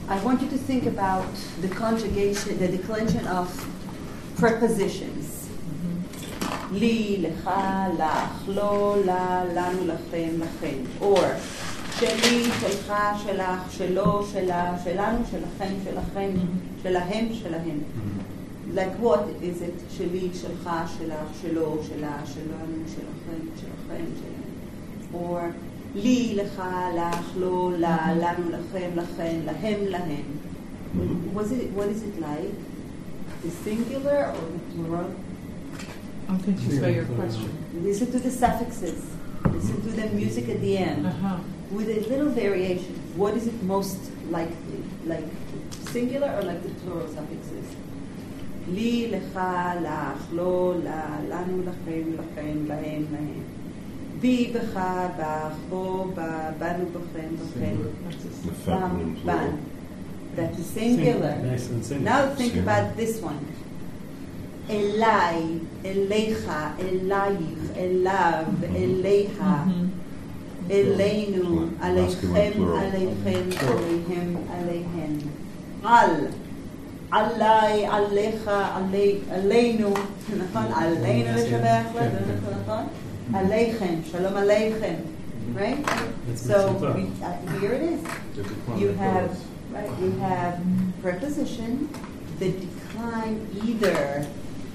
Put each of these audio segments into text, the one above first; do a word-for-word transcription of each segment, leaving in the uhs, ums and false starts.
I want you to think about the conjugation, the declension of prepositions. לי, לך, לך, לא, לה, לנו, לכם, לכם. Or, שלי, שלך, שלך, שלו, שלה, שלנו, שלכם, שלכם, שלהם, שלהם. Like what is it? שלי, שלך, שלך, שלו, שלה, שלנו, שלכם, שלכם, שלהם. Or, לי, לך, לך, לא, לה, לנו, לכם, לכן, להם, להם. Was it, what is it like? The singular or the plural? I'm confused by your question. Listen to the suffixes. Listen to the music at the end. Uh-huh. With a little variation. What is it most likely? Like singular or like the plural suffixes? לי, לך, לך, לא, לה, לנו, לכם, לכם, להם, להם. בי, בך, בך, בו, בה, בנו, בכם, בכם. Bam, ban. That's a singular. Nice and singular. Now think about this one. אליי, אליך, אלייך, אליו, אליה, אלינו, עליכם, עליכם, עליהם, עליהן. על, עליי, עליך, עלי, עלינו, נכון? עלינו לשבח, נכון? עליכם, שלום עליכם. Right? So we, uh, here it is. You have, right, you have preposition that decline either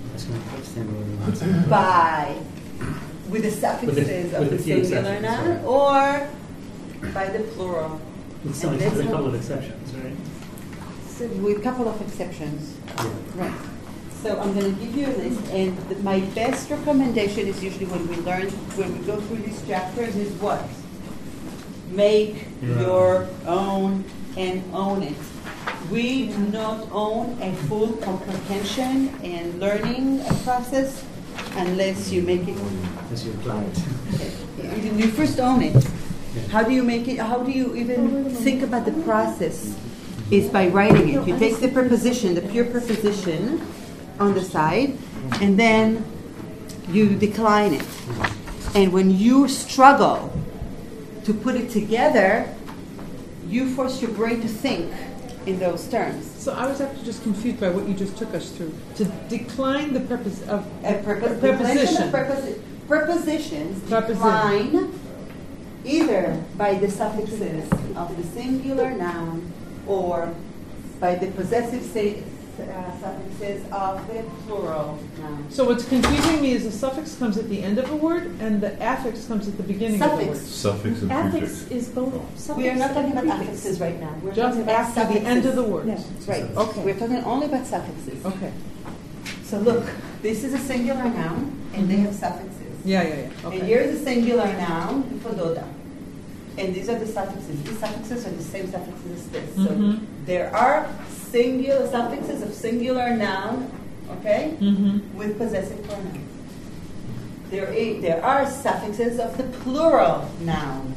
by with the suffixes with the, of with the the singular noun or by the plural. With some And with this a couple one- of exceptions, right? So with a couple of exceptions. Yeah. Right. So I'm going to give you a list, and the, my best recommendation is usually when we learn, when we go through these chapters, is what? Make Your your own and own it. We do not own a full comprehension and learning process unless you make it. As you apply it. You you first own it. How do you make it? How do you even think about the process? Is by writing it. You take the preposition, the pure preposition, on the side, and then you decline it. And when you struggle to put it together, you force your brain to think in those terms. So I was actually just confused by what you just took us through. To decline the purpose of A prepo- preposition. declension of preposi- prepositions Preposi- decline either by the suffixes of the singular noun or by the possessive say, uh, suffixes of the plural noun. So what's confusing me is the suffix comes at the end of a word and the affix comes at the beginning of the Suffix. word. Suffix and Affix prefix. is both suffix We are not talking and about prefix. affixes right now. We're Just talking about after the suffixes. end of the word. Yeah. Right. Okay. We're talking only about suffixes. Okay. So look, this is a singular noun, and they have suffixes. Yeah, yeah, yeah. Okay. And here's a singular noun, fododa. And these are the suffixes. These suffixes are the same suffixes as this. So Mhm. there are singular suffixes of singular noun, okay, Mm-hmm. with possessive pronouns. There, i- there are suffixes of the plural noun.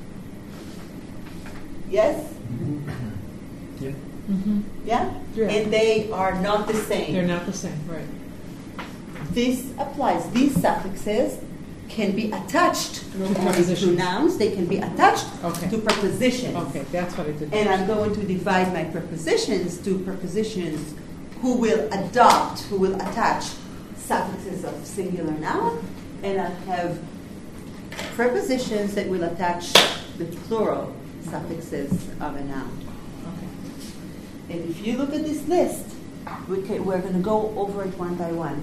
Yes? Yeah. Mm-hmm. Yeah? Yeah. And they are not the same. They're not the same, right? This applies. These suffixes can be attached to prepositions. nouns. They can be attached Okay. to prepositions. Okay, that's what I did. And I'm going to divide my prepositions to prepositions who will adopt, who will attach suffixes of singular noun, and I have prepositions that will attach the plural suffixes of a noun. Okay. And if you look at this list, we can, we're going to go over it one by one.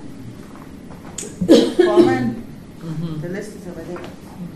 Coleman, Mm-hmm. the list is over there.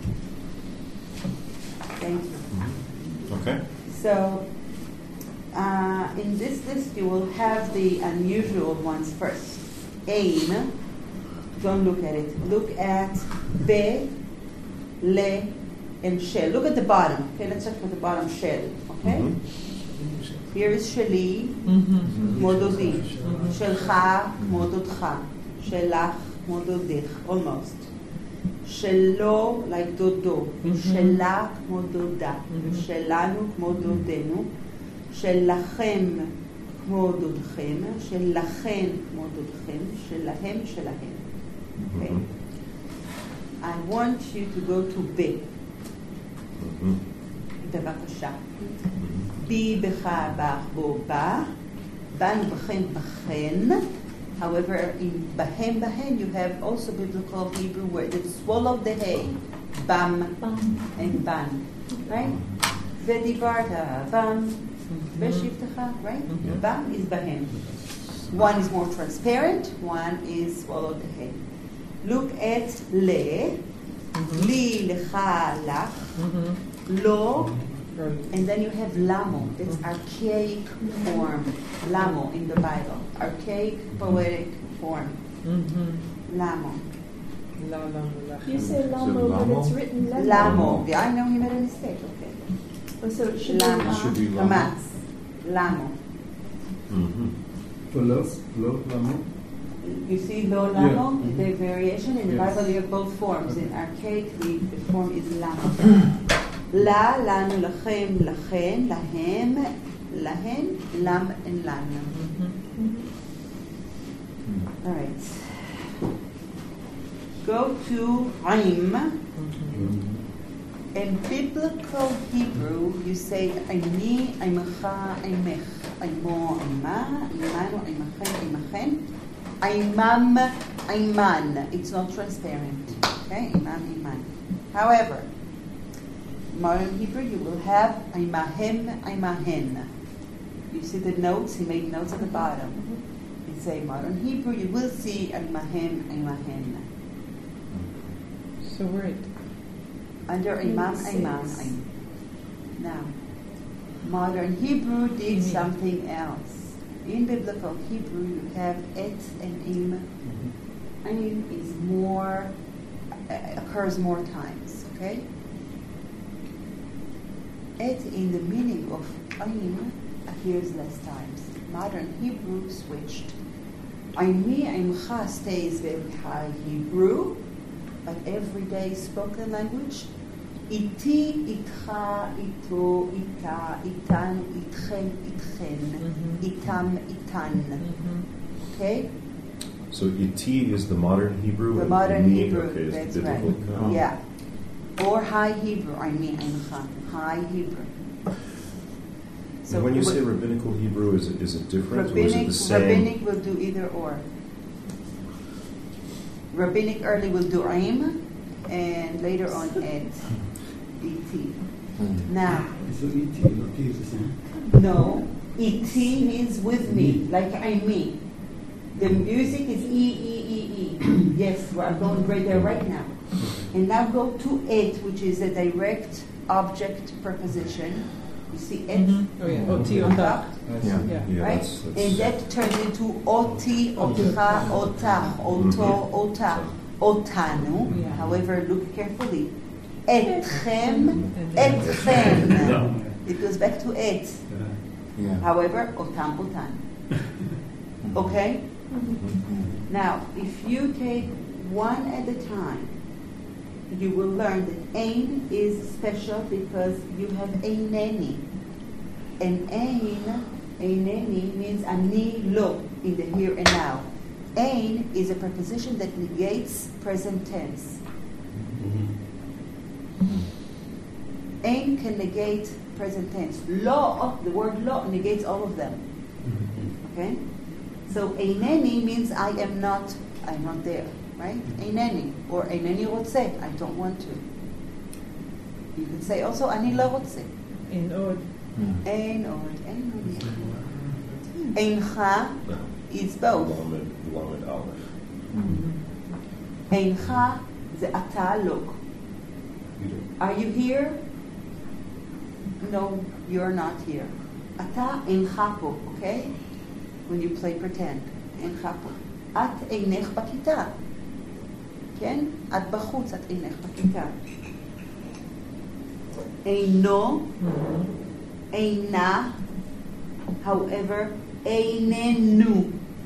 Thank you. Okay. So, uh, in this list, you will have the unusual ones first. Ain, don't look at it. Look at be, le, and shel. Look at the bottom. Okay, let's check for the bottom shel. Okay? Mhm. Here is sheli, Mm-hmm. כמו דודי. שלך, כמו דודך. שלך, כמו דודך. Almost. שלו, like דודו. שלה, כמו דודה. שלנו, כמו דודנו. שלכם, כמו דודכם. שלכן, כמו דודכם. שלהם, שלהם. Okay? Mhm. I want you to go to B. Mhm. בבקשה. Bi, becha, bach, bo, ba. Ban, bechem, bechen. However, in bahem, bahen, you have also biblical Hebrew word that swallowed the hay. Bam and ban. Right? Vedivarta, bam. Veshivtecha, right? Bam is bahem. One is more transparent, one is swallowed the hay. Look at le. Li, lecha, lach. Lo. And then you have lamo. That's archaic form. Lamo in the Bible. Archaic poetic form. Lamo. You say Lamo, So but Lamo? it's written Lamo. Lamo. Yeah, I know he made a mistake. Okay. Oh, so it should Lamo. be Should be The Lamo. mass. Lamo. Mm-hmm. For lo, lo, lamo. You see lo lamo, Yeah. the variation in the Yes. Bible. You have both forms. In archaic, the, the form is lamo. La, lanu, lachem, lachen, lahem, lahen, lam, and lana. All right. Go to Aim. In biblical Hebrew, you say Aimi, Aimacha, Aimech, Aimo, Aima, Aimanu, Aimachem, Aimachen, Aimam, Aiman. It's not transparent. Okay, Imam, Iman. However, modern Hebrew, you will have Aimahem, Aimahen. You see the notes, he made notes at the bottom. You say modern Hebrew, you will see Aimahem, Aimahen. So right. Under Imam, Six. Imam, Imam. Now, modern Hebrew did something else. In biblical Hebrew, you have et and im. Im is more, uh, occurs more times, okay? Et in the meaning of im appears less times. Modern Hebrew switched. Aimi, Aimcha stays very high Hebrew, but everyday spoken language. Iti, itcha, ito, ita, itan, itchem, itchen, Mhm. itam, itan. Okay? So iti is the modern Hebrew. The and modern ini, Hebrew, okay, is that's the right. biblical. Oh. Yeah. Or High Hebrew, I mean, Aimcha, High Hebrew. And when you what- say rabbinical Hebrew, is it is it different or is it Rabbinic, the same? rabbinic will do either or. Rabbinic early will do Aim, and later on et, et. Now, So E T, not T is the same. no, et means with me, like I me. The music is E, E, E, E. Yes, we're going right there right now. And now go to et, which is a direct object preposition. You see et Oh yeah. Oti on ota. top? Yeah, Yeah. yeah, Right? that's, that's And that turns into oti, otcha, otach, oto, ota, otanu. Yeah. However, look carefully. Etchem, etchem. No. It goes back to et. yeah. However, otam, otan. Okay? Now, if you take one at a time, you will learn that ein is special because you have eineni. And ein, eineni means ani lo in the here and now. Ein is a preposition that negates present tense. Ein can negate present tense. Lo, the word lo negates all of them. Okay? So eineni means I am not, I'm not there, right? Eineni. Or eineni rotze, I don't want to. You can say also ani lo rotze. In od. Ein od, ein od. Eincha is both. Lamed, Lamed Aleph. Eincha זה אתה לא. Are you here? No, you're not here. אתה אינך פה, okay? When you play pretend. אינך פה. את אינך בכיתה. כן? את בחוץ, את אינך בכיתה. אינו, אינה, however, איננו.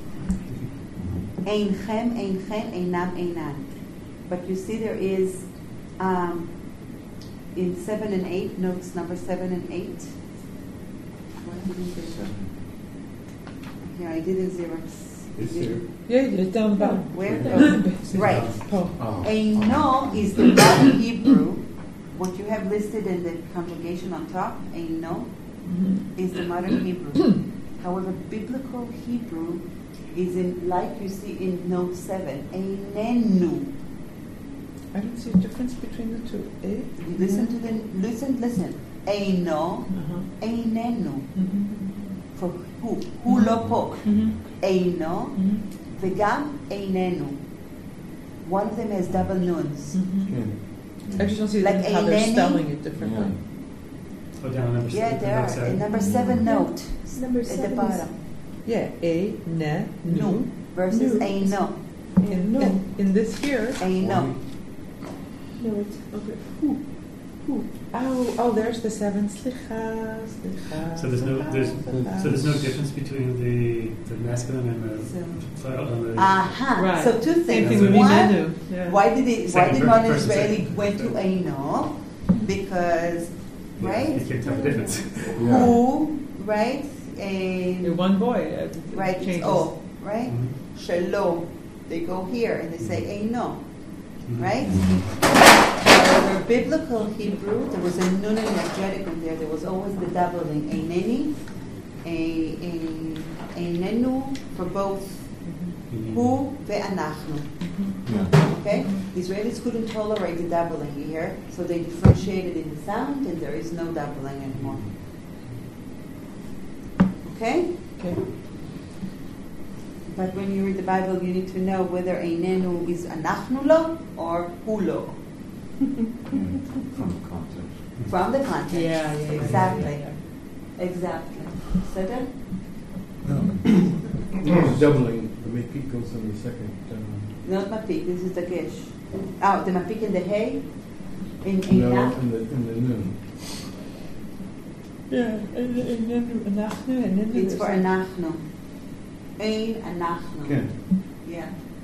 אינכם, אינכן, אינם, אינן. But you see there is um, in seven and eight, notes number seven and eight. What did you do? Here, I did in Xerox. Is there? Yeah, you did it down bottom. Where? Oh. Right. Oh. Oh. Eino is the modern Hebrew. What you have listed in the congregation on top, Eino, Mhm. is the modern Hebrew. However, biblical Hebrew is in, like you see in note seven, einenu. I don't see a difference between the two. Eh? Listen to the, listen, listen. Eino, Uh-huh. einenu. Mhm. For who? Who lo po. Mhm. Eino, Mhm. vegam einenu. One of them has double nuns. Mhm. כן. I just don't see Like how they're Eineni? spelling it differently. Oh, down number Yeah, seven. there are. seven. In number seven note Number at the seven is bottom. Yeah, a, ne, Nu nu. versus Nu. eino. In, no. in, in this here. Eino. No, it's Okay. Who? Who? Oh, oh, there's the seven. Slicha, slicha. So there's no there's slicha. so there's no difference between the the masculine and the So- plural and the Aha. Right. So two Same things. thing with One, Inenu. Yeah. why did it? Why Second did ver- non first and Israeli second. went to eino? Because Yeah, right. you can't tell the difference. Yeah. Who right? You're And one boy. uh, it right. It's changes. O. Right. Mhm. Shalom. They go here and they say eino. Mhm. Right. However, biblical Hebrew, there was a nun energetic in there. There was always the doubling. Eineni, a, a, einenu for both Mhm. hu ve'anachnu. Yeah. Okay? The Israelis couldn't tolerate the doubling here, so they differentiated in the sound, and there is no doubling anymore. Okay? Okay. But when you read the Bible, you need to know whether einenu is anachnu lo or hu lo. From the context. From the context. Yeah, yeah, yeah. Exactly. Yeah, yeah. Exactly. So then, It's doubling, the mapik goes on the second. Um, not mapik, this is the gesh. Oh, the mapik in the hay? In no, Einach? in the, in the noon. Yeah, and, and then anachnu, and then It's there's for a- anachnu. Ein anachnu. כן. Yeah.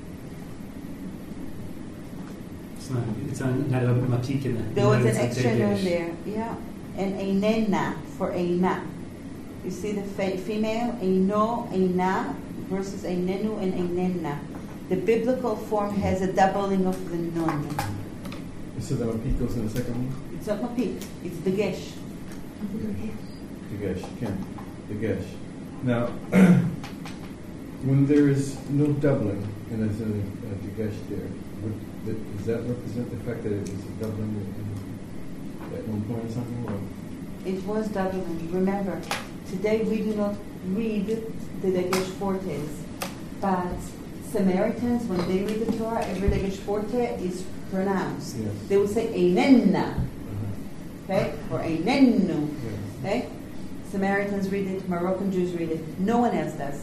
It's not it's not, not a mapik in there. There was an It's a extra dagesh. noun there, yeah. And einena for eina. You see the fe- female, eino, eina, versus einenu and einena. The biblical form has a doubling of the nun. So the mapik goes in the second one? It's not mapik, it's the gesh. The gesh, can. The gesh. Now, when there is no doubling, and there's a, a gesh there, would, that, does that represent the fact that it was a doubling in, at one point or something? Or? It was doubling. Remember, today we do not read the Dagesh Fortes, but Samaritans, when they read the Torah, every Dagesh Forte is pronounced. Yes. They will say Einenna, Uh-huh. okay, or Einennu, Yes. okay. Samaritans read it, Moroccan Jews read it. No one else does.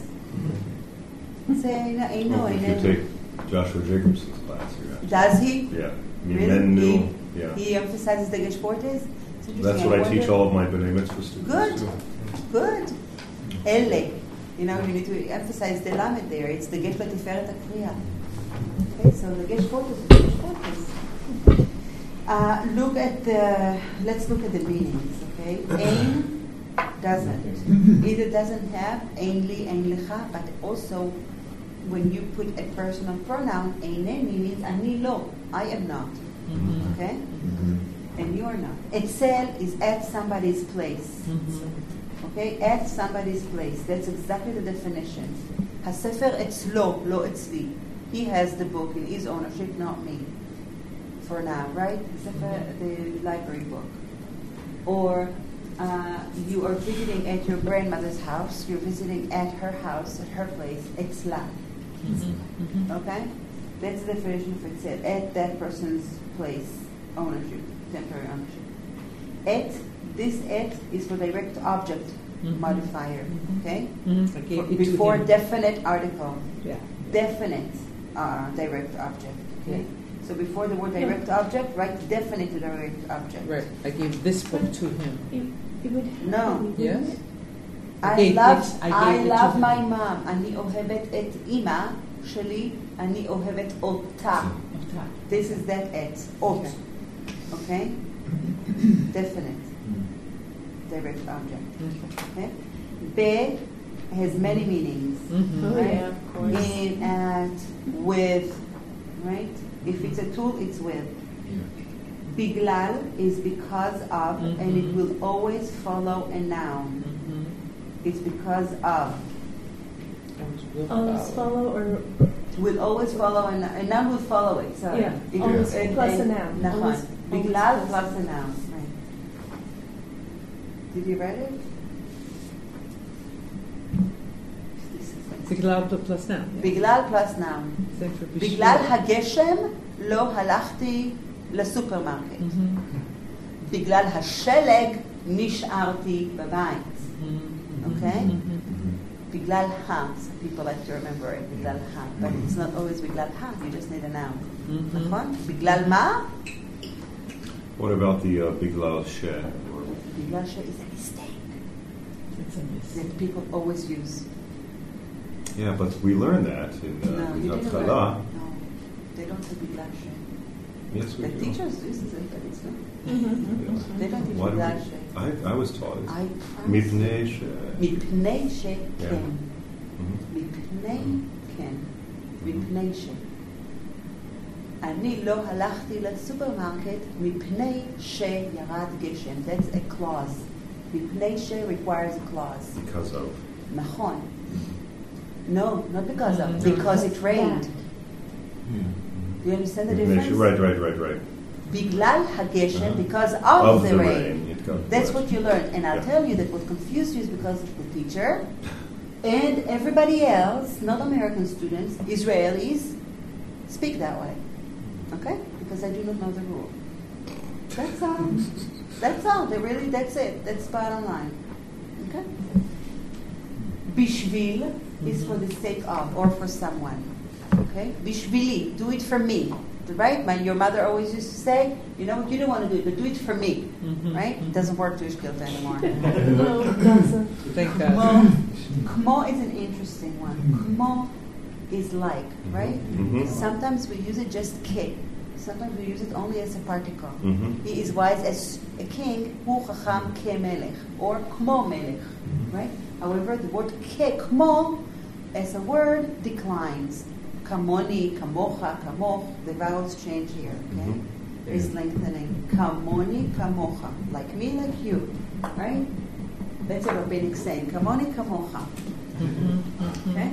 Say Eino, Well, if you Einennu. take Joshua Jacobson's class, you're actually. Does he? Yeah. Really? Men He, knew. Yeah. he emphasizes Dagesh Fortes. It's interesting. That's what I wonder- teach all of my B'nai Mitzvah students. Good. Good. Ele. You know, you need to emphasize the lamed there. It's the Gesh Latiferet Akriya. Okay, so the Gesh Fortes is the Gesh Fortes. Uh, look at the, let's look at the meanings, okay? Ein doesn't. Either doesn't have, ein li, ein lecha, but also when you put a personal pronoun, eineni means ani lo, I am not. Mhm. Okay? Mhm. And you are not. Etzel is at somebody's place. Mhm. Okay, at somebody's place. That's exactly the definition. Hasefer etzlo, lo etzli. He has the book in his ownership, not me. For now, right? Sefer, the library book. Or uh, you are visiting at your grandmother's house. You're visiting at her house, at her place. Etzla. Mhm. Mhm. Okay, that's the definition of etzel. At that person's place, ownership, temporary ownership. Et. This et is for direct object Mhm. modifier. Mhm. Okay, Mhm. I For- gave it to before him. definite article, Yeah. definite uh, direct object. Okay, so before the word direct object, write definite direct object. Right. I gave this book to him. It, it would have No. to be, Yes? wouldn't it? I I gave love, it- I I gave it to love him. my mom. אני אוהבת את אימא שלי. אני אוהבת אותה. This is that et. Ot. Okay? Definite. Direct object. Okay? Be has many meanings. Mhm. Oh, Right? yeah, of course. In, at, with, right? If it's a tool, it's with. Biglal is because of, Mhm. and it will always follow a noun. Mhm. It's because of. Always follow or Will always follow, a, a noun will follow it. Sorry. Yeah, It- always and- plus a and- noun. Nachon. Always- Biglal always plus plus a noun. Right. Did you write it? Biglal plus noun. Biglal plus noun. Same for bishvil. בגלל הגשם לא הלכתי לסופרמרקט. Mhm. בגלל השלג נשארתי בבית. Mhm. Okay? Mhm. בגלל ה. Some people like to remember it, בגלל ה. But it's not always בגלל ה, you just need a noun. Mhm. נכון? בגלל מה? What about the uh, Biglal She? בגלל ש- is a mistake It's a miss. that people always use. Yeah, but we learned that in No, uh, you in didn't Hatchalah. learn. No, they don't say בגלל ש. Yes, we The do. teachers use it, but it's not. Mhm. They don't teach Why do בגלל we- ש. I, I was taught it. I promise. Mipnei She. מפני שכן. Mhm. מפני כן. מפני ש. אני לא הלכתי לסופרמרקט מפני שירד גשם. That's a clause. מפני ש requires a clause. Because of. נכון. No, not because of. Mhm. Because it rained. Do you understand the Mipnei difference? She- Right, right, right, right. בגלל הגשם, Uh-huh. because of, Of the, the rain. rain, it comes, That's right. what you learned. And I'll Yeah. tell you that what confused you is because of the teacher and everybody else, not American students, Israelis, speak that way. Okay? Because I do not know the rule. That's all. That's all. They really, that's it. That's bottom line. Okay? Bishvil is for the sake of or for someone. Okay? Bishvili, do it for me. Right? My, your mother always used to say, you know what, you don't want to do it, but do it for me. Mhm. Right? It doesn't work to Ishkilt anymore. No, it doesn't. Thank Kmo, God. kmo is an interesting one. Kmo is like, right? Mhm. Sometimes we use it just ke. Sometimes we use it only as a particle. Mhm. He is wise as a king, hu chacham ke melech, or kmo melech, right? However, the word ke, kmo, as a word, declines. Kamoni, kamocha, kamoch, the vowels change here, okay? Mhm. There is lengthening. Kamoni, kamocha, like me, like you, right? That's a rabbinic saying. Kamoni, kamocha, okay?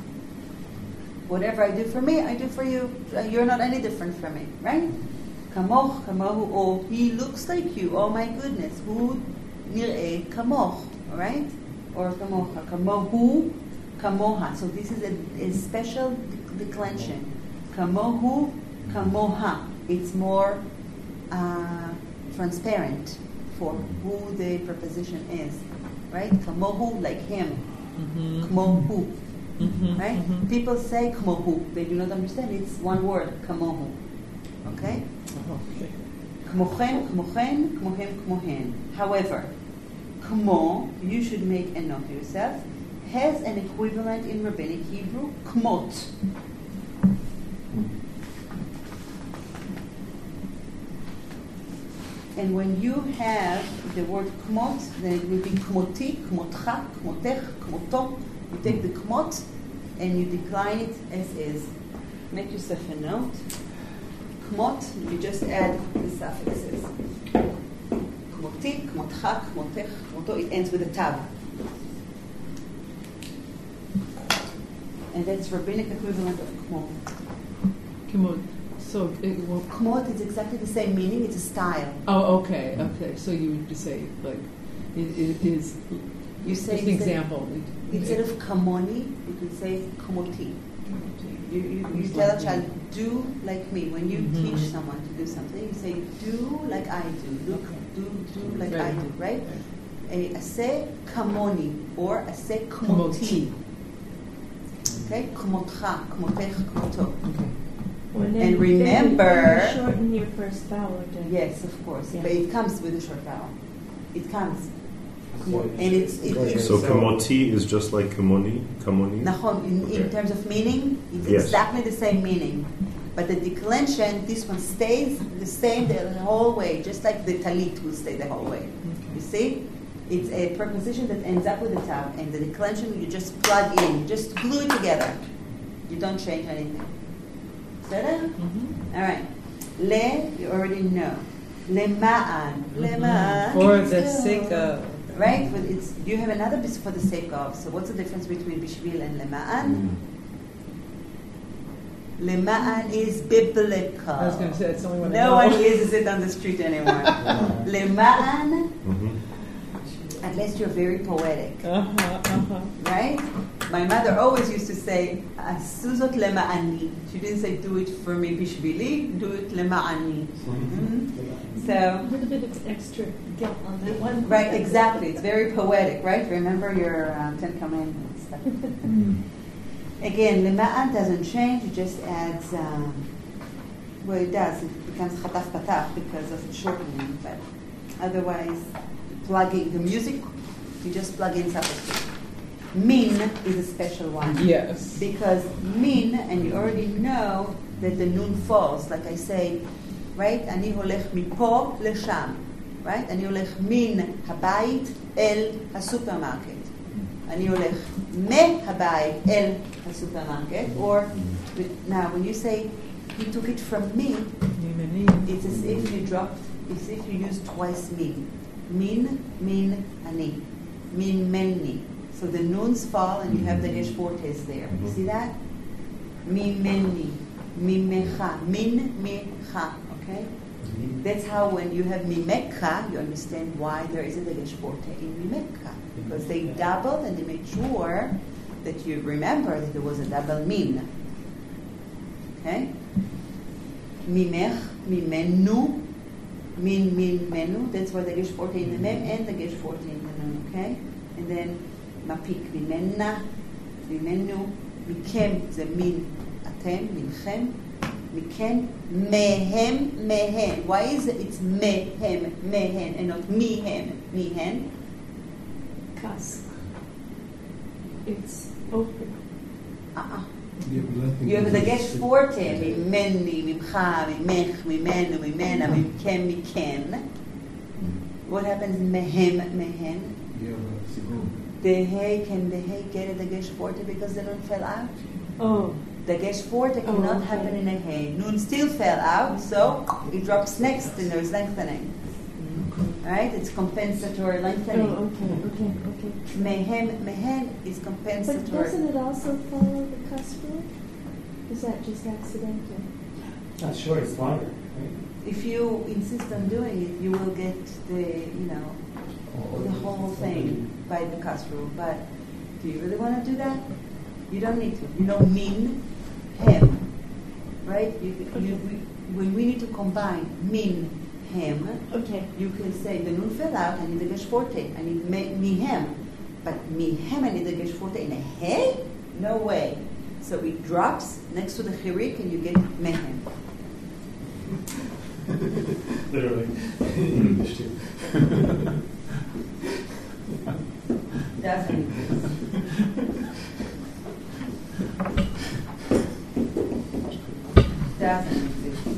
Whatever I do for me, I do for you. Uh, You're not any different from me, right? Kamoch, kamohu, or he looks like you. Oh my goodness, hu nir'eh kamoch, all right? Or kamocha, kamohu, kamoha. So this is a, a special declension. Kamohu, kamoha. It's more uh, transparent for who the preposition is, right? Kamohu, like him. Mhm. Kmohu. Mhm. Right? Mhm. People say kmohu. They do not understand. It's one word, kamohu. Okay? Okay. Kmochen, kmochen, kmohem, kmohen. However, kmo, you should make a note to yourself, has an equivalent in Rabbinic Hebrew, kmot. And when you have the word kmot, then it will be kmoti, kmotcha, kmotech, kmoto. You take the kmot and you decline it as is. Make yourself a note. Kmot, you just add the suffixes. Kmoti, kmotcha, kmotech, kmoto. It ends with a tav. And that's rabbinic equivalent of kmot. Kimo- So it will. Kmot is exactly the same meaning. It's a style. Oh, okay, okay. So you would just say like, it, it is. You say just an instead- example. Instead of kamoni, you can say kmoti. You, you, you tell a child, do like me. When you Mhm. teach someone to do something, you say, do like I do. Look, do, do like I Right. do, right? A ase kamoni or ase kmoti. Kmoti. Okay? Kmotcha, kmotech, kmoto. Okay. Well, then- And remember- then you shorten your first vowel. Then. Yes, of course. Yeah. But it comes with a short vowel. It comes. Kmo- And it's, it, So kamoti is just like kamoni, kamoni. Nachon, in, in Okay. terms of meaning, it's Yes. exactly the same meaning. But the declension, this one stays the same the whole way, just like the talit will stay the whole way. You see? It's a preposition that ends up with a tab, and the declension you just plug in, you just glue it together. You don't change anything. Is that it? Mhm. All right. Le, you already know. Lema'an. Lema'an. For the sake of. Right? But it's, you have another bis for the sake of. So what's the difference between bishvil and lema'an? Lema'an is biblical. I was going to say, it's the only one I No know. one uses it on the street anymore. Lema'an, Mhm. unless you're very poetic. Uh-huh, uh-huh. Right? My mother always used to say, Asuzot lema'ani. She didn't say, do it for me bishvili, do it lema'ani. Mhm. A So, little bit of extra guilt on that one. right, exactly. It's very poetic, right? Remember your um, Ten Commandments stuff. Again, lema'an doesn't change, it just adds, um, well, it does. It becomes chataf pataf because of shortening, but otherwise, plugging the music, you just plug in substitute. Min is a special one. Yes. Because min, and you already know that the nun falls, like I say, right? אני הולך מפה לשם, right? אני הולך מן הבית אל הסופרמרקט. אני הולך מהבית אל הסופרמרקט. Or, now, when you say, he took it from me, it's as if you dropped, as if you used twice min. Min, min, ani. Min, meni. So the nuns fall and you have the gesh fortes there. You see that? Mi, meni. Mi, mecha. Min, mecha. Okay? That's how when you have mimekha, you understand why there isn't a gesh forte in mimekha. Because they doubled and they made sure that you remember that there was a double min. Okay? Mimech, mimenu, min, min, menu. That's why the gesh forte in the mem and the gesh forte in the nun. Okay? And then mapik, mimenna, mimenu, mikem, the min, atem, minchem, miken, mehem, mehen. Why is it it's mehem, mehen, and not mihem, mihen? Kas. It's open. Uh-uh. Yeah, but I think You have the it's- gesh forte, mimeni, mimcha, mimech, mimenu, mimena, mimkem, miken. What happens mehem, mehen? Yeah, but sigur. The hey, can the hey get it the gesh forte because the nun fell out? Oh. The gesh forte Oh, cannot okay. happen in a hey. Nun still fell out, so it drops next and there's lengthening. Right? It's compensatory Oh, lengthening. okay, okay, okay. Mehem, mehen is But compensatory. doesn't it also follow the cuss rule? Is that just accidental? Not sure, it's longer, right? If you insist on doing it, you will get the, you know, the whole thing by the cuss rule. But do you really want to do that? You don't need to. You know, min, hem, right? You, you, we, when we need to combine min, hem, Okay. you can say the nun fell out. I need the gesh forte. I need me, mi hem, but mi hem. I need the gesh forte in a hey. No way. So it drops next to the chirik, and you get mehem. Literally. English too. Doesn't exist. Doesn't exist.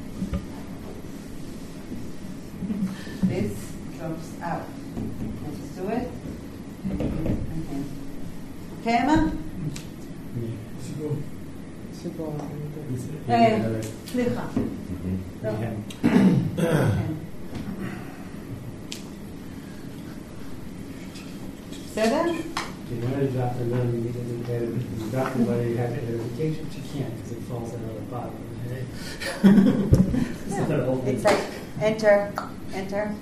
This drops out. Let's do it. Okay. Okay, Emma? Sigur. Sigur. Eh, סליחה. לא. כן. בסדר? You want to drop the nun, you need to get it. You drop the letter, you have the edification, but you can't because it falls out of the bottom of the head. It's not a whole thing. It's like enter, enter.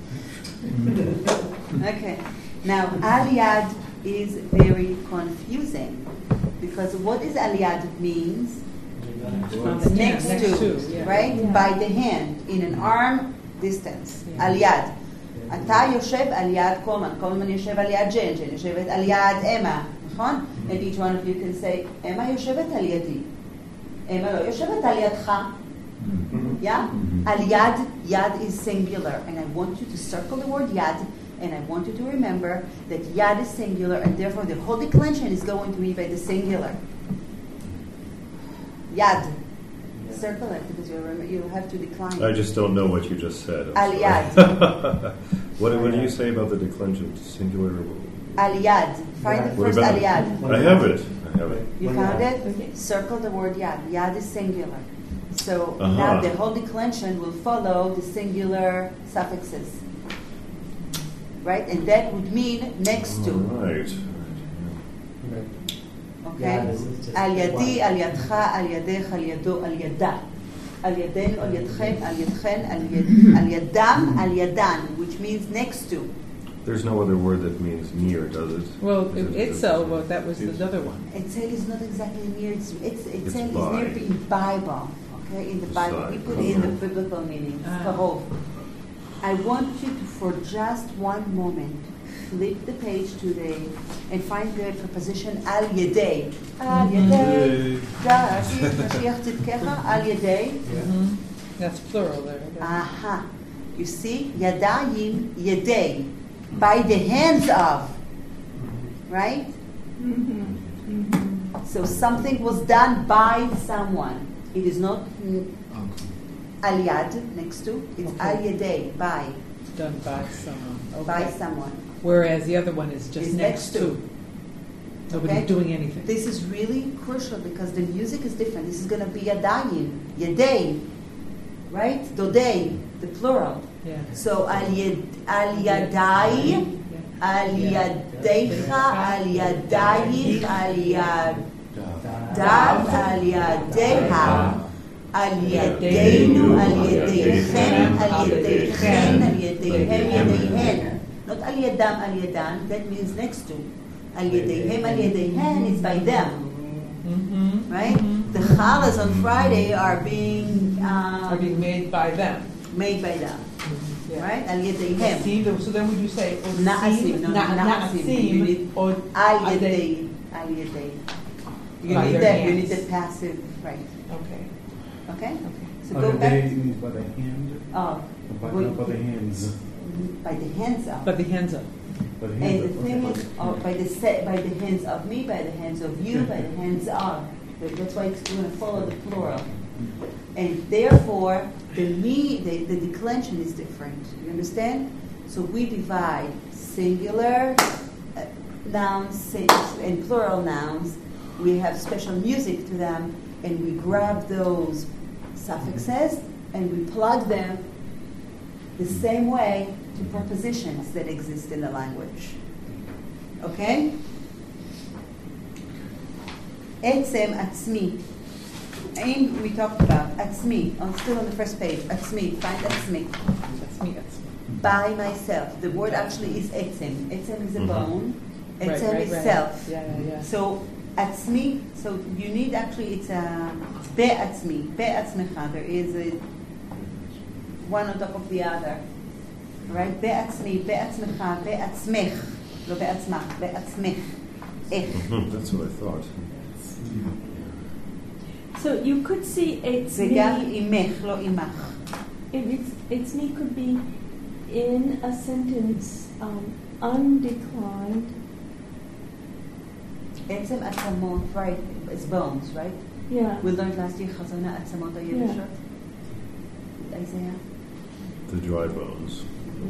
Okay. Now, aliyad is very confusing because what is aliyad means? Next Next to, to, yeah. right? Yeah. By the hand, in an arm distance. Yeah. על יד. אתה יושב על יד קולמן, קולמן יושב על יד ג'ן, ג'ן יושבת על יד אמה, נכון? And each one of you can say, אמה יושבת על ידי. אמה לא יושבת על ידך. Yeah? על יד, yad is singular. And I want you to circle the word yad, and I want you to remember that yad is singular, and therefore the whole declension is going to be by the singular. Yad. Circle it because you'll, rem- you'll have to decline. I just don't know what you just said. I'm Al sorry. yad. what, what do you say about the declension? Singular? Al yad. Find the What first about al it? yad. I have it. I have it. You One found yad. it? Okay. Circle the word yad. Yad is singular. So Uh-huh. now the whole declension will follow the singular suffixes. Right? And that would mean next to. Right. Right. Okay? Yeah, this is just על ידי, one. על ידך, על ידך, על ידו, על ידה. על ידינו, על ידכם, על ידכן, על יד- על ידם, על ידן, which means next to. There's no other word that means near, does it? Well, Is it- Itzel, well, that was It's- the other one. Etzel is not exactly near. It's, it's, It's Etzel is by. near in Bible. Okay, in the Bible, we Beside. put it in the biblical meaning. Ah. Karov. I want you to, for just one moment, flip the page to the and find the preposition al yedei. Al yedei. Da, Mashiach tzidkecha, al yedei. Yeah. Mhm. That's plural there. Aha. You see, yadayim, yedei, by the hands of, right? So something was done by someone. It is not mm, al yad next to. It's Okay. al yedei, by, Done by someone. by Okay. someone. Whereas the other one is just Is next next to. to. Nobody's Okay? doing anything. This is really crucial because the music is different. This is going to be yadayim, yedei, right? Dodei, the plural. Yeah. So al yed, al yadai, al yadeicha, al yadayich, al yadav, al yadeha, al yadeinu, al yadeichem, al yadeichen, al yadeihem, yadeihen. Not al yadam, al yadan. That means next to. Al yadeihem, al yadeihen is by them. Mm-hmm. Right? The challahs on Friday are being, Are being um, made by them. made by them. Yeah. Right? Al yadeihem. See, so then would you say osim, Na'asim, no, na- na'asim. You na'asim, need or Al adei. yadei. Al yadei. You By need their that. You hands. need the passive. Right. Okay. Okay? Okay. So Oh, go the back. day means by the hand? Oh, By, Wait. not by the hands. by the hands of. But the hands up. By the And hands the of- thing okay, is, by oh, the- by the set, by the hands of me, by the hands of you, by the hands of. That's why it's going to follow the plural. And therefore, the me, the, the declension is different. You understand? So we divide singular uh, nouns sing- and plural nouns. We have special music to them, and we grab those suffixes and we plug them the same way to prepositions that exist in the language. Okay? Etzem atzmi. And we talked about atzmi. I'm still on the first page. Atzmi. Find atzmi. That's me. That's me. By myself. The word actually is etzem. Etzem is a Mhm. bone. Right, Etzem right, is right. self. Yeah, yeah, yeah. So atzmi. So you need actually it's a be'atzmi. Be'atzmecha. There is a one on top of the other. Right? Be'atzmi. Be'atzmecha. Be'atzmech. לא בעצמך. בעצמך. איך. Mhm, That's what I thought. So you could see it's זה גם עמך, לא עמך. If it's, it's me could be in a sentence um, undeclined. עצם עצמות, right, it's bones, right? Yeah. We learned last year חזון העצמות היבשות. Isaiah. The dry bones.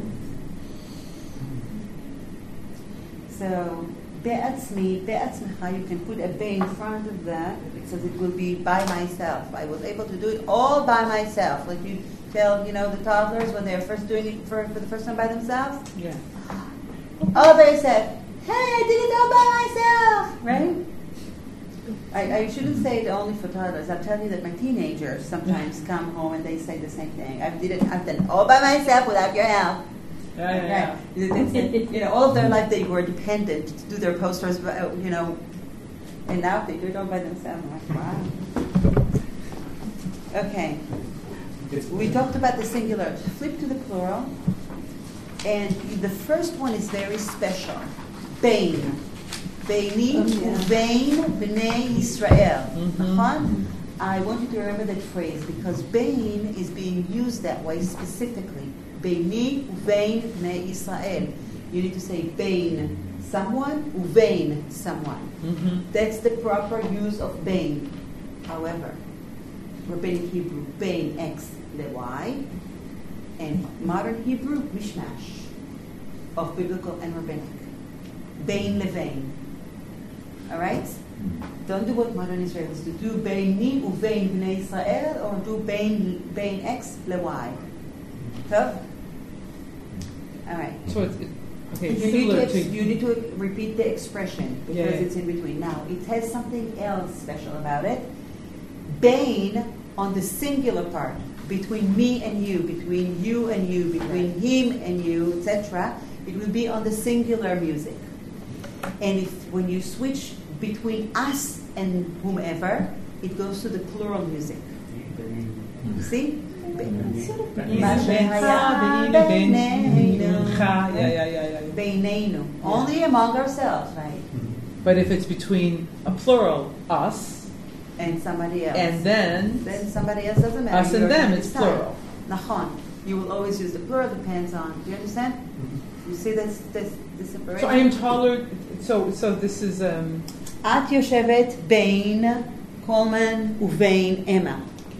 So, בעצמי, בעצמך, you can put a be in front of that because it will be by myself. I was able to do it all by myself. Like you tell, you know, the toddlers when they're first doing it for, for the first time by themselves. Yeah. All they said, hey, I did it all by myself, right? I, I shouldn't say it only for toddlers. I'll tell you that my teenagers sometimes come home and they say the same thing. I did it, I've done it all by myself without your help. Yeah, yeah, yeah. Right. It's- You know, all of their life they were dependent to do their posters, uh, you know, and now they do it all by themselves. I'm like, wow. Okay. We talked about the singular. Flip to the plural. And the first one is very special. Bain. Baini Oh, yeah. uvein bnei Yisrael. Mhm. נכון? I want you to remember that phrase because bain is being used that way specifically. Baini uvein bnei Yisrael. You need to say bain someone, uvein someone. Mm-hmm. That's the proper use of bain. However, Rabbinic Hebrew, bain x the y, and modern Hebrew, mishmash of biblical and rabbinic. Bain levain. All right? don't do what modern Israelis do. Do ביני ובין בני ישראל, or do בין, בין X ל-Y. טוב? All right. So it's, it, okay, it's You need, to, similar ex- to. you need to repeat the expression because Yeah, yeah. it's in between. Now, it has something else special about it. Bain on the singular part, between me and you, between you and you, between him and you, et cetera, it will be on the singular music. And if when you switch between us and whomever, it goes to the plural music. You see? מה שהיה בינינו. Yeah, yeah, yeah, yeah. בינינו. Only among ourselves, right? But if it's between a plural, us, And somebody else. and then Then somebody else doesn't matter. us and You're them, gonna it's decide. plural. נכון. You will always use the plural, depends on. Do you understand? You see this, this, this separation? So I am taller. So so this is um. את יושבת בין קולמן ובין אמה.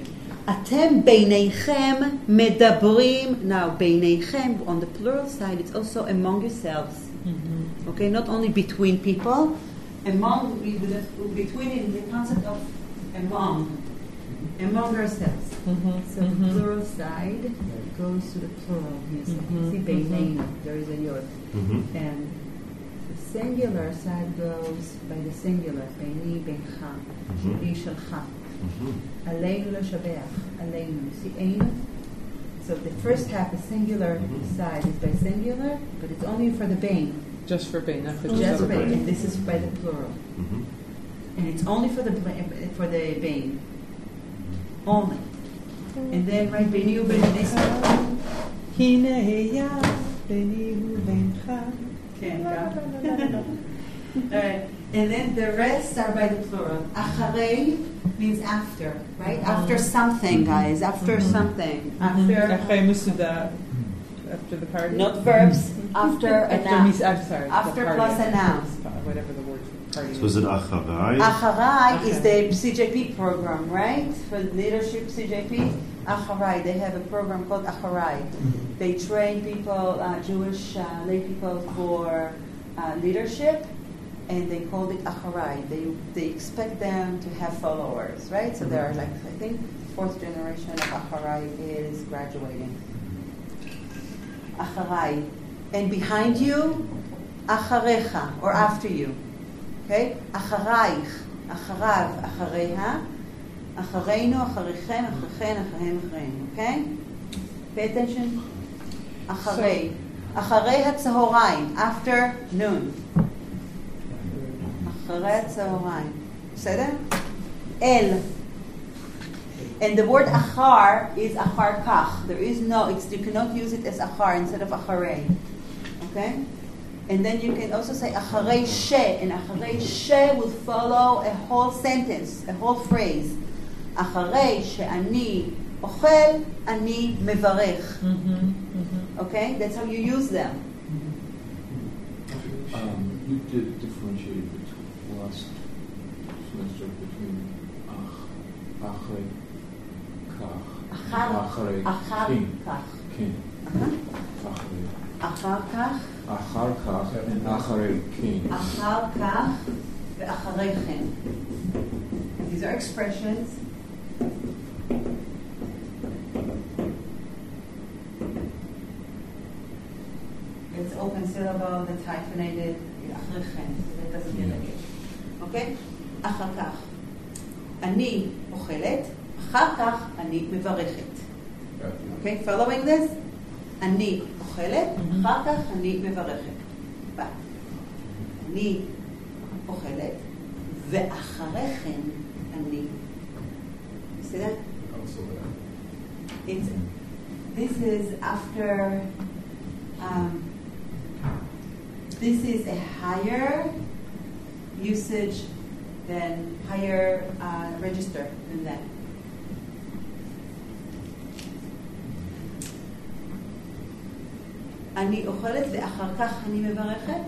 אתם ביניכם מדברים. Now, ביניכם, on the plural side, it's also among yourselves. Mm-hmm. Okay, not only between people, among, between in the concept of among, among ourselves. Mm-hmm. So the plural side goes to the plural music. Mhm. See, beineinu, there is a yod. Mm-hmm. And the singular side goes by the singular, beini, beincha, sheli, shelcha. Aleinu l'shabeach, aleinu. See, einu? So the first half, the singular side, is by singular, but it's only for the bein. Just for Bain, not for Just just for other bein, Bain. and this is by the plural. And it's only for the bla- for the bein. Only. And then right, beini ubein Israel. הנה היה ביני ובינך. Can't go. Alright. And then the rest are by the plural. Acharei means after, right? After something, guys. After something. After, אחרי מסודר. After the party. not verbs. After a After noun. mis- I'm sorry. the After party. plus a noun. Whatever the word for party. So is it Acharai? Acharai is Okay. the C J P program, right? For leadership C J P. Acharai, they have a program called Acharai. They train people, uh, Jewish uh, lay people for uh, leadership, and they called it Acharai. They they expect them to have followers, right? So there are like, I think, fourth generation of Acharai is graduating. Acharai. And behind you, Acharecha, or after you. Okay? Acharaich, Acharav, Achareha, Achareinu, Acharechem, Acharechen, Acharehem, Achareinu. Okay? Pay attention. Acharei. Acharei HaTzahoraim, after noon. Acharei HaTzahoraim. בסדר? El. And the word achar is achar kach. There is no, it's, you cannot use it as achar instead of acharei. Okay? And then you can also say acharei she, and acharei she will follow a whole sentence, a whole phrase. Acharei she'ani ochel, ani mevarech. Okay? That's how you use them. Um, you did differentiate between last semester between ach, achrei, kach, Achar, achrei, achar kin, kach. kin, Uh-huh. achrei, Achar kach, achar kach, and achrei, kin. achar kach, ve'acharechem. These are expressions. It's open syllable, that's hyphenated, acharechem, so that doesn't get like it. Okay? אחר כך. אני אוכלת, אחר כך אני מברכת. Okay, following this? אני אוכלת, אחר כך אני מברכת. ביי. אני אוכלת, ואחרי כן אני. You see that? It's, this is after, um, this is a higher usage than higher uh, register than that. אני אוכלת ואחר כך אני מברכת.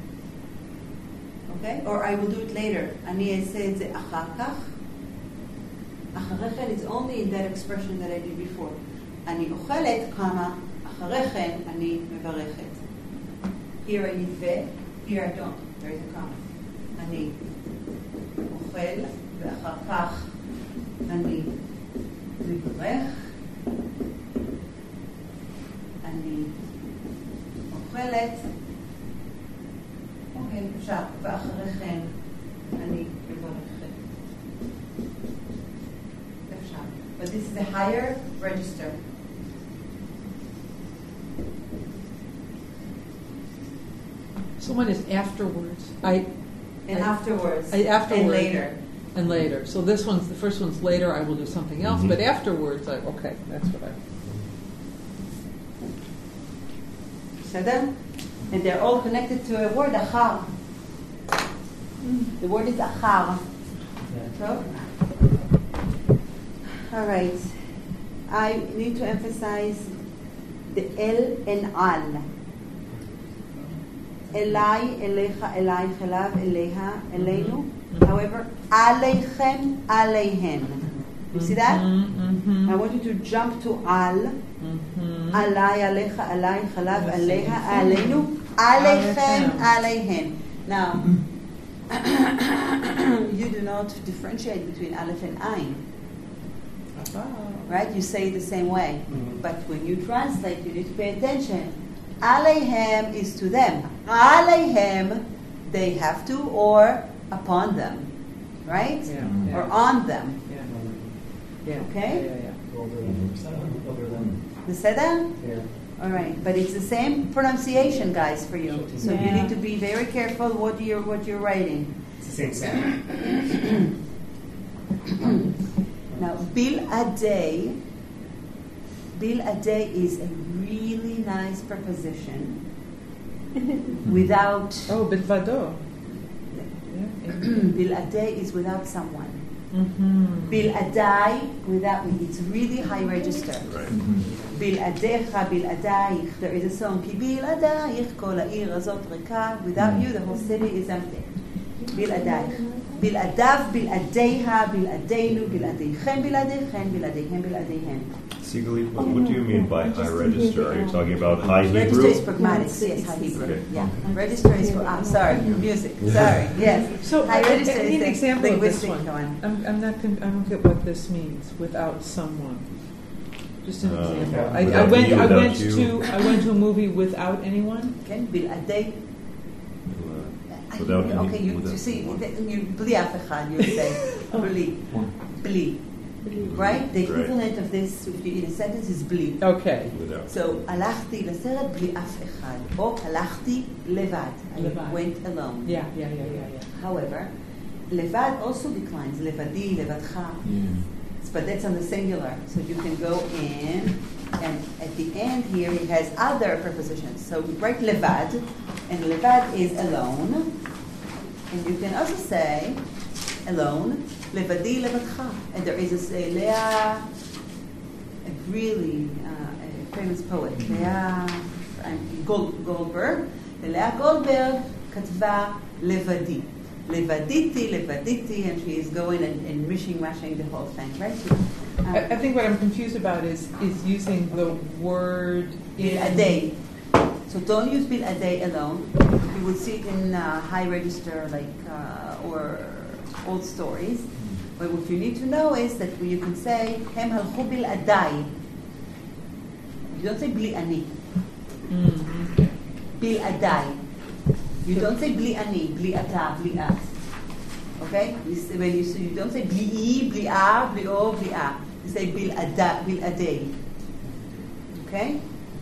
Okay? Or I will do it later. אני אעשה את זה אחר כך. אחרי כן is only in that expression that I did before. אני אוכלת, כמה, אחרי כן אני מברכת. Here I need ו, here I don't. There is a comma. אני אוכל, אוכל, ואחר כך אני מברך, אני אוכלת, אוקיי, אפשר, ואחרי כן אני מברכת. אפשר. But this is a higher register. So one is afterwards. I And afterwards. I- afterward. And later. and later. So this one's the first one's later. I will do something else, Mhm. but afterwards, I okay. That's what I. בסדר? And they're all connected to a word, אחר. The word is אחר. Yeah. טוב? All right. I need to emphasize the el and al. אליי, אליך, אלייך, אליו, אליה, אלינו. However, עליכם, עליהן. You see that? Mm-hmm. I want you to jump to al. Mm-hmm. עליי, עליך, עלייך, עליו, Yes, עליה, yes. עלינו, עליכם, עליכם. עליהן. Now, you do not differentiate between aleph and ayin, right? You say it the same way. Mhm. But when you translate, you need to pay attention. Aleihem is to them. Aleihem, they have to, or upon them, right? Yeah, Mhm. yeah. Or on them. Yeah. Yeah. Okay. Yeah, yeah, yeah. Over them. Over them. You said that? Yeah. All right, but it's the same pronunciation, guys, for you. So you Yeah. need to be very careful what you're what you're writing. It's the same sound. Now, bil adei, bil adei is a really nice preposition without. Oh, bilvado. Yeah. Bil adei is without someone. Mm-hmm. Bil adai without me. It's really high register. Right. bil adecha, bil adaich. There is a song. Ki bil adaich kol ha'ir hazot rika. Without you, the whole city is empty. bil adaich. bil adav, bil adeha, bil adeinu, bil adeichem, bil adeichem, bil adeihem, bil adeihen. Sigali, what, what do you mean by high register? Are you talking about high Register Hebrew? is pragmatics. Yes, high Hebrew. Okay. Yeah. Register is for. Ah, sorry, music. Sorry. Yes. So high I, I register I need is an the example of this linguistic one. one. I'm, I'm not. Con- I don't get what this means. Without someone. Just an Uh, example. yeah. I, I Without went. me, I without went you. to. I went to a movie without anyone. Okay. bil adei. Uh, Without any- Okay, you, without you see, someone. you bli אף אחד, you say bli, bli, right? The Right. equivalent of this if you- in a sentence is bli. Okay. Without. So הלכתי לסרט בלי אף אחד, או הלכתי לבד. I לבד. went alone. Yeah. Yeah. Yeah. Yeah. Yeah. However, לבד also declines. לבדי, לבדך. But that's on the singular. So you can go in, and at the end here it has other prepositions. So we write levad, and levad is alone. And you can also say alone, levadi levadcha. And there is a say, Leah, a really uh, a famous poet, Leah um, Gold, Goldberg. Leah Goldberg katva levadi. Levaditi, levaditi, and she is going and, and mishing, mashing the whole thing, right? Um, I, I think what I'm confused about is is using the word bil in adei. So don't use bil adei alone. You would see it in uh, high register, like uh, or old stories. But what you need to know is that you can say hem halchu bil adai. You don't say bli ani. Mm, Bil adai. You don't say bli ani, bli ata, bli at. Okay? You say, when you, say, you don't say bli i, bli a, bli o, bli a. You say bil ada, bil adei. Okay?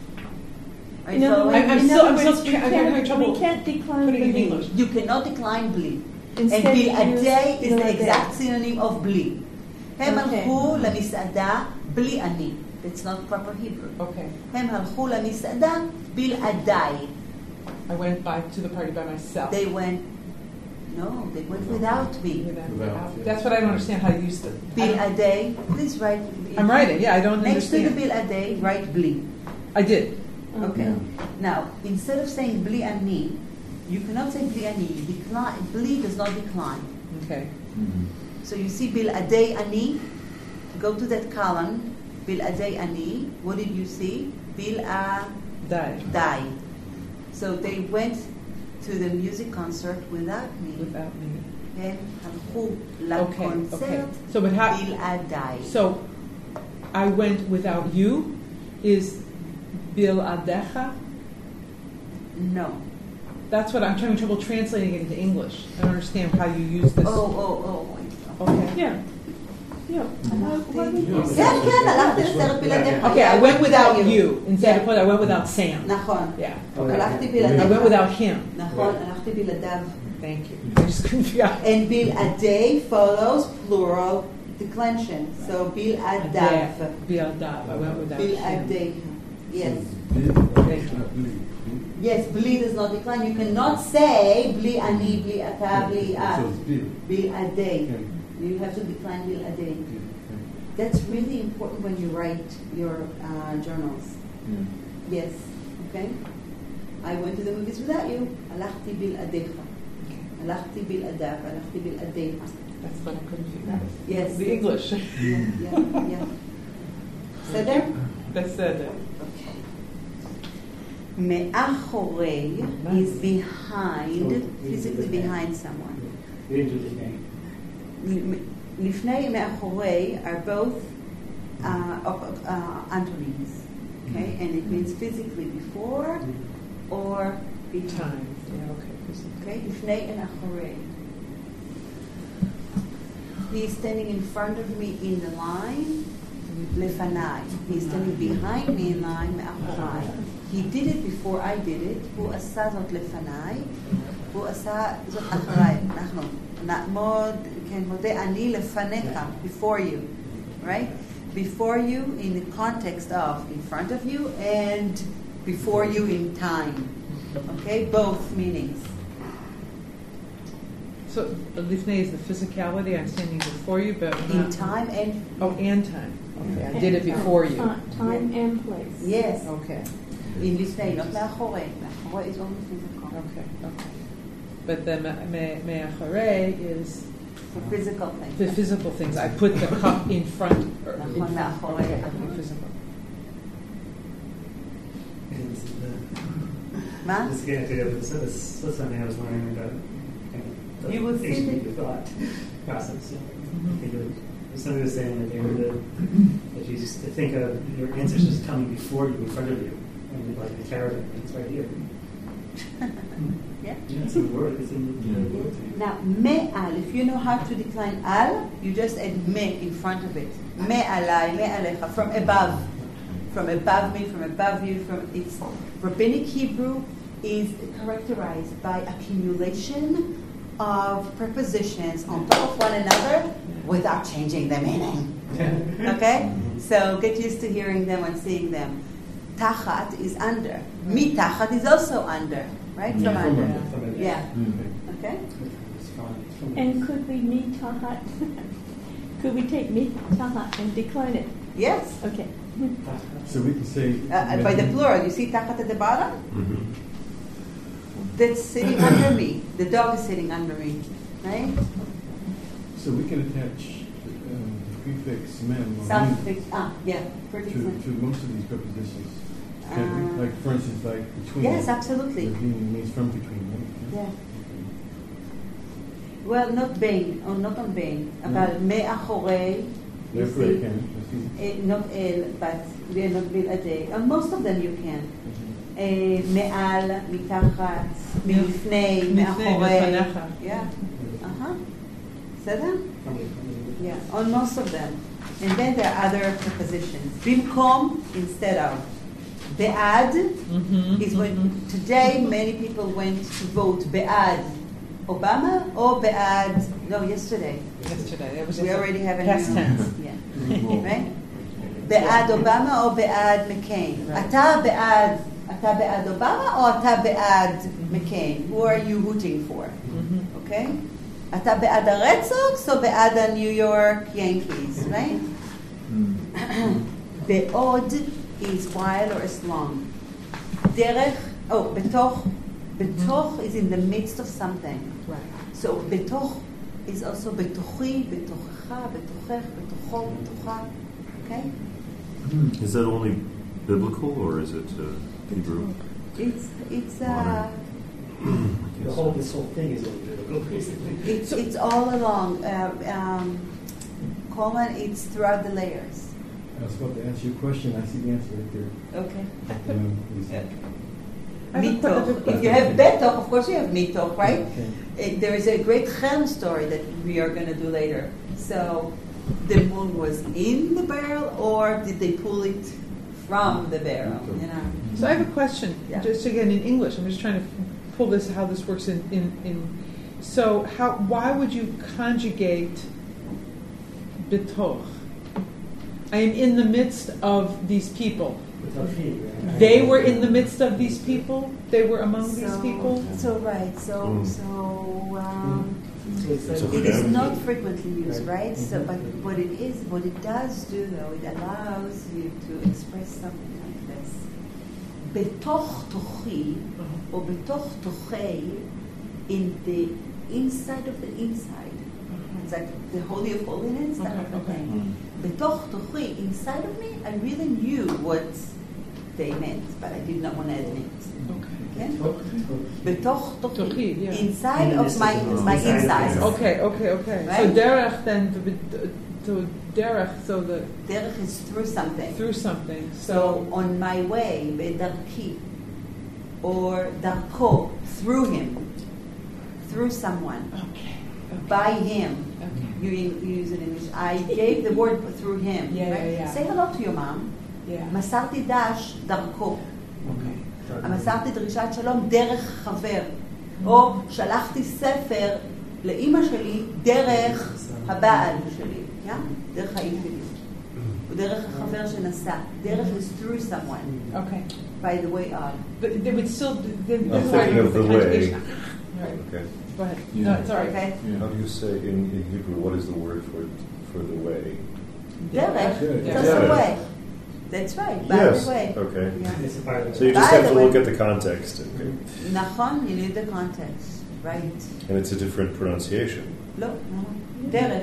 Are In you other following? I'm- I'm words, in still- other I'm words, still we trying- I'm having can't- trouble we can't decline putting it in belief. English. You cannot decline bli. Instead and bil you use adei is the bladei. exact synonym of bli. הם Okay. הלכו למסעדה בלי אני. That's not proper Hebrew. okay. הם הלכו למסעדה בלעדיי. I went by to the party by myself. They went, no, they went without me. Without- Without, yeah. That's what I don't understand how to use the. I don't- בלעדי, please write. I'm writing. Yeah, I don't Next to the understand. בלעדי, write bli. I did. Okay. Now, instead of saying bli ani, you cannot say bli ani. Decline, bli does not decline. Okay. So you see בלעדי ani, go to that column, בלעדי ani, what did you see? בלעדי. Die So they went to the music concert without me. without me. הם הלכו Okay, לקונצרט okay. So, but how? בלעדיי. So, I went without you is biladecha. No. That's what I'm having trouble translating it into English. I don't understand how you use this. Oh, oh, oh. Okay. Yeah. Yeah. Why- why would you say כן, that? כן, הלכתי לסרט בלעדיך. Okay, I went without you instead of I went without Sam. נכון. Yeah. הלכתי I בלעדיך. went without him. נכון, הלכתי בלעדיו. Thank you. I just couldn't figure out. And bלעדי follows plural declension. So בלעדיו. Biadav. I went without him. בלעדיך. Yes. Thank you. Yes, בלי does not decline. You cannot say בלי אני, בלי אתה, בלי את. So it's bill. בלעדי. Okay. You have to decline בלעדי. Okay. That's really important when you write your uh, journals. Yeah. Yes. Okay? I went to the movies without you. הלכתי בלעדיך. הלכתי בלעדיו. הלכתי בלעדיה. That's what I couldn't figure out. Yes. The English. Yeah, yeah, yeah. בסדר? בסדר. Okay. מאחורי is behind, physically behind someone. We didn't do the thing. לפני, מאחורי are both uh, op- uh, antonyms. Okay? And it means physically before or behind. Time. Yeah, okay. Okay? לפני and אחורי. He is standing in front of me in the line. לפניי. He is standing behind me in line, מאחוריי. He did it before I did it. הוא עשה זאת לפניי. הוא עשה זאת אחריי. אנחנו נעמוד, כן, מודה אני לפניך, before you. Right? Before you in the context of in front of you and before you in time. Okay? Both meanings. So, the lifnei is the physicality. I'm standing before you, but In not- time and Oh, and time. Okay, I did it before you. Ti- Time and place. yes. Okay, In לפני, not מאחורי. מאחורי is only physical. okay, okay. But the me- me- me'achorei is For physical things. the physical things. I put the cup in front. Or in נכון, מאחורי. okay, okay, physical. מה? This again, this this this something I was learning about. Kind of the You will see H P that- thought process. I think that somebody was saying that they were the, that you just to think of your answers just coming before you, in front of you, and like the caravan, it's right here. Yeah. Yeah, it's in the word. It's in the Yeah. word. Now, me'al, if you know how to decline al, you just add me in front of it. Me'alai, me'alecha, from above. From above me, from above you, from it's Rabbinic Hebrew is characterized by accumulation of prepositions on top of one another without changing the meaning. Okay? So get used to hearing them and seeing them. Tachat is under. Mitachat is also under. Right? From Yeah. under. Yeah. From it. Yeah. Mm. Okay? It's from- from- And could we meet tahat? Could we take meet tahat and decline it? Yes. Okay. So we can say. Uh, uh, by the plural, you see tachat at the bottom? Mhm. That's sitting under me. The dog is sitting under me. Right? So we can attach um, the prefix mem or Some min fix, ah, yeah. Pretty to, good. to most of these prepositions. Can we? Uh, Like, for instance, like between. Yes, absolutely. The meaning means from between, right? Yeah. Well, not bain, or not on bain, but מאחורי, you Therefore, I see, can. That's easy. eh, not el, but we are not בלעדי. On most of them you can. Eh, מעל, מתחת, מלפני, לפני, מאחורי. לפניך. Yeah. Uh-huh. בסדר? from the- from the- Yeah, on most of them. And then there are other prepositions. במקום, instead of. בעד Mm-hmm. is when today many people went to vote בעד Obama or בעד, no, yesterday. Yesterday, that was We just already have a past new, tense. yeah, right? בעד אובמה או בעד מקיין? Right. אתה בעד, אתה בעד אובמה או אתה בעד מקיין? Who are you rooting for? Mm-hmm. Okay? אתה בעד הרד סוקס או בעד הניו יורק ינקיז, right? בעוד is while or as long. דרך, oh, בתוך, בתוך is in the midst of something. Right. So בתוך is also בתוכי, בתוכך, בתוכך, בתוכו, בתוכה. Okay? Is that only biblical or is it uh, Hebrew? It's, it's, uh, The whole, this whole thing is really biblical. circle, basically. It's, it's all along. Uh, um, Coleman, it's throughout the layers. I was about to answer your question. I see the answer right there. Okay. Um, please. Yeah. I have a que- I have a Mitoch. que- If you have betoch, of course you have mitoch, right? Okay. It, there is a great Chem story that we are going to do later. So, the moon was in the barrel, or did they pull it from the barrel? You know. So I have a question, Yeah. just again in English. I'm just trying to f- pull this, how this works in, in, in so how, why would you conjugate betoch? I am in the midst of these people. They were in the midst of these people? They were among these So, people? so right. So, Mm. so um, So it is them- not frequently used, Right. right? So, but what it is, what it does do, though, it allows you to express something like this: betoch tochi, or betoch tochei, in the inside of the inside. It's like the holy of holiness. That Okay, kind of okay. thing. Betoch tochi, inside of me, I really knew what they meant, but I did not want to admit. Okay. Okay? Betoch tochi, Tochi, yeah. inside In of this- my in my inside of inside. this. Okay, okay, okay. So Right? derech then, the bit- to derech, so the Derech is through something. through something. So So on my way, bedarki, or darko, through him, through someone, okay, okay, by him. okay. You, in, you use it in English. I gave the word through him. Yeah, right? yeah, yeah. Say hello to your mom. Yeah. מסרתי דש דרכו. Okay. מסרתי דרישת שלום דרך חבר. או שלחתי ספר לאימא שלי דרך הבעל שלי. Yeah? דרך האיש שלי. או דרך החבר שנסע. דרך is through someone. Okay. By the way of. But they would still. They, I'm that's thinking why of the way. conjugation. Right. Okay. Go ahead. Yeah. No, it's all right. Okay? How do you say in, in Hebrew, what is the word for for the way? דרך. Derech. That's Derech. the way. That's right. By Yes. the way. Okay. Yeah. It's a part of it. So you just By have the to way. look at the context. Okay. נכון, you need the context. Right. And it's a different pronunciation. לא, לא. דרך.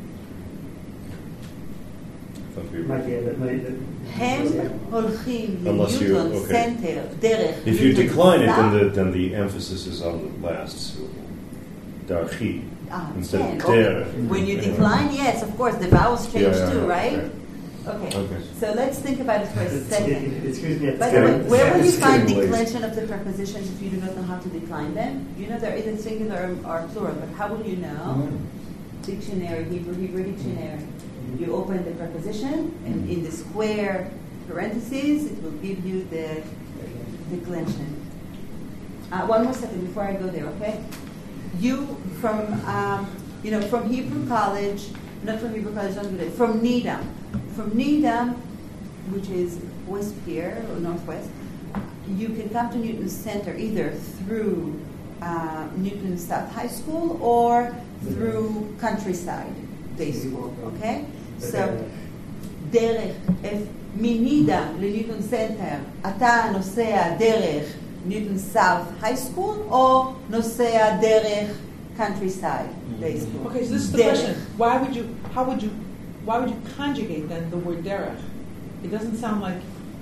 I thought we Might be were, a bit late, but- הם הולכים Unless you- לניוטון okay. סנטר, דרך if you ניוטון decline it, then סנטר. the then the emphasis is on the last syllable. Darchi. Ah, instead כן, of okay. derech. When you Yeah. decline, yes, of course, the vowels change Yeah, yeah, too, yeah, right? okay. Okay. Okay. So let's think about it for a It's- second. it- Excuse me. it's By the way, getting- where will you it's find getting late. declension of the prepositions if you do not know how to decline them? You know they're either singular or plural, but how will you know? Dictionary, Hebrew, Hebrew dictionary. You open the preposition, and in the square parentheses, it will give you the declension. Uh, one more second before I go there, okay? You from um, you know from Hebrew College, not from Hebrew College, don't do that. From Needham, from Needham, which is West Pier or Northwest, you can come to Newton Center either through uh, Newton South High School or through Countryside Day School. Okay, so דרך, מנידה לניוטון סנטר, אתה נוסע דרך ניוטון סאות' היי סקול, או נוסע דרך Countryside Day School? Okay, so this is the דרך. question. Why would you? How would you? Why would you conjugate then the word derech? It doesn't sound like.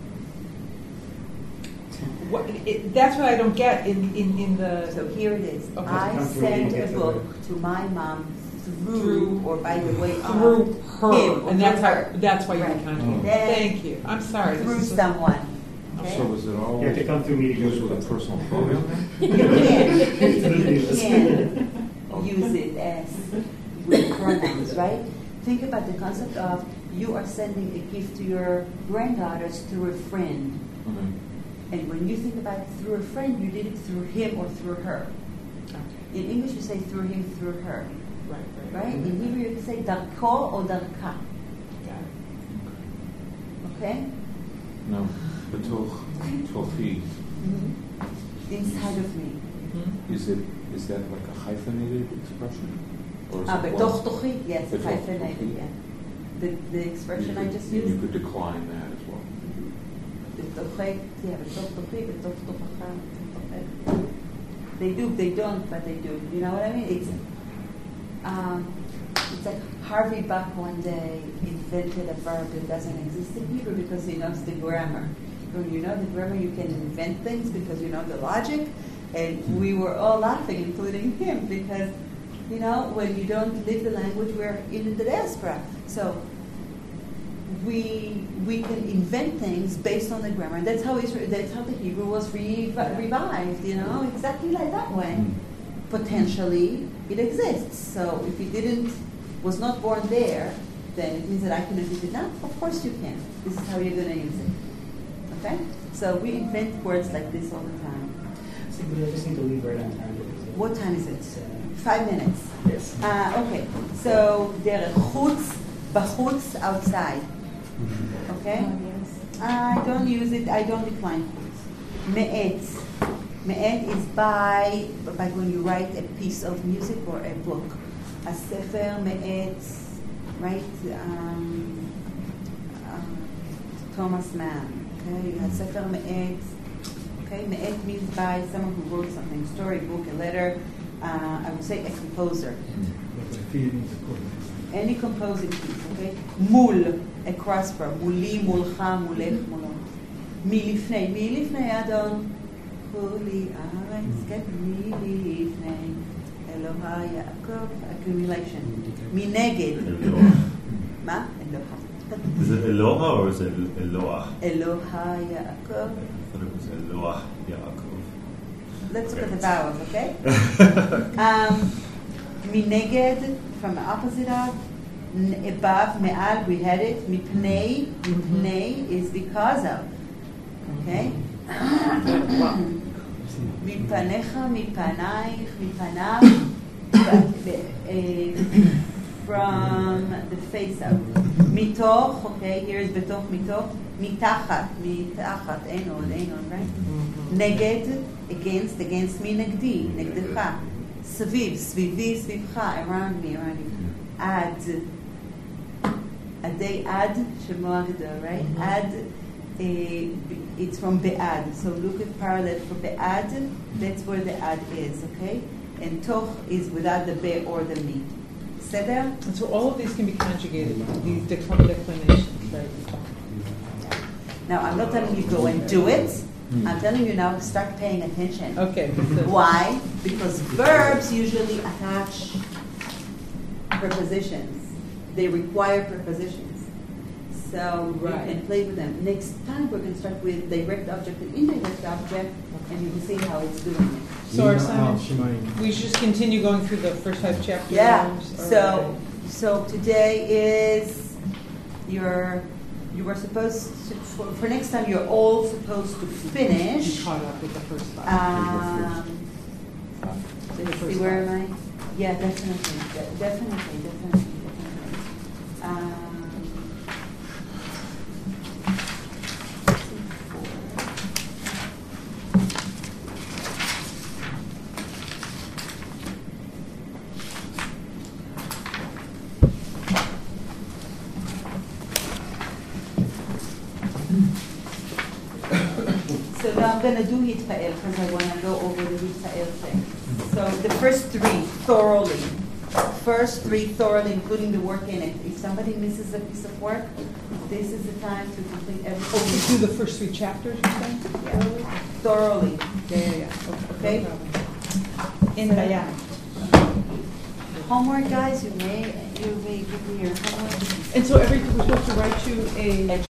What, it, that's what I don't get in in, in the. So here it is. Okay. I Come through sent and a get the book word. to my mom through, Through- or by the way of through her, him, or and that's through how. her. That's why you Right. would conjugate. Then Thank you. I'm sorry. through This is someone. Okay? So is it You have always to come through me to used go with a personal pronoun? You can, you can use it as with pronouns, right? Think about the concept of you are sending a gift to your granddaughters through a friend. Okay. And when you think about it through a friend, you did it through him or through her. okay. In English, you say through him, through her, Right. Right. right? In Hebrew, you can say darko or darka, Got it. okay? No. Betoch, tochi. Inside of me. Mhm. Is it is that like a hyphenated expression? Or is Ah, it betох one? tochi, yes, Betох hyphenated, tochi. yeah. The, the expression I just You used. could decline that as well. בתוכי, yeah, בתוך תוכי, בתוך תוכך, בתוכך. They do, they don't, but they do. You know what I mean? It's um, it's like Harvey Buck one day invented a verb that doesn't exist in Hebrew because he knows the grammar. When you know the grammar, you can invent things because you know the logic. And we were all laughing, including him, because, you know, when you don't live the language, we're in the diaspora. So we we can invent things based on the grammar. That's how Israel, that's how the Hebrew was re- revived, you know, exactly like that way. Potentially, it exists. So if it didn't, was not born there, then it means that I cannot use it now. Of course you can. This is how you're going to use it. Okay? So we invent words like this all the time. So we just need to leave right on time. because What time is it? it's, uh, Five minutes. Yes. Uh, okay. So דרך חוץ, בחוץ, outside. Okay? Oh, yes. I don't use it. I don't decline חוץ. מאת. מאת is by, by when you write a piece of music or a book. הספר מאת, right? Um, um, Thomas Mann. Okay? הספר מאת. Okay? מאת means by someone who wrote something, story, book, a letter. Uh, I would say a composer. Any composing piece, okay? מול, a crossbar. מולי, מולך, מולך, מולו. מלפני, מלפני אדון. כולי ארץ, כן? מלפני אלוהי יעקב. accumulation. מנגד. אלוה. מה? אלוה. זה אלוה או זה אלוה? אלוהי יעקב. I thought it was אלוה יעקב. Let's look at the vowels, okay? um, מנגד, from the opposite of, n- above, מעל, we had it, מפני, מפני is because of, okay? מפניך, מפנייך, מפניו, uh, from the face out. מתוך, okay, here is בתוך, מתוך, מתחת, מתחת, אין עוד, אין עוד, right? נגד, against, against me, נגדי, נגדך. סביב, סביבי, סביבך, around me, around you. עד, עדי עד, שמו הגדול, right? עד, uh, it's from בעד. So look at parallel for בעד, that's where the עד is, okay? And תוך is without the be or the me. בסדר? And so all of these can be conjugated, these decl- declinations, right? Now, I'm not telling you go and do it. I'm telling you now, start paying attention. Okay. Why? Because verbs usually attach prepositions. They require prepositions. So Right. you can play with them. Next time we're going to start with direct object and indirect object, and you can see how it's doing it. So our assignment, we should just continue going through the first five chapters. Yeah. Or- So, so today is your. You were supposed to, for, for next time, you're all supposed to Be finish. caught up with the first five. Um, The let's see, first where am five. I? Yeah, definitely, de- definitely, definitely, definitely. Um, let's see, four. So now I'm going to do Hitpa'el because I want to go over the Hitpa'el thing. So the first three, thoroughly. First three, thoroughly, including the work in it. If somebody misses a piece of work, this is the time to complete Oh, everything. do the first three chapters, you're saying? Yeah. Thoroughly. Yeah, yeah, yeah. Okay? In So- Dayam. Homework, guys, you may, you may give me your homework. And so every, we're supposed to write you a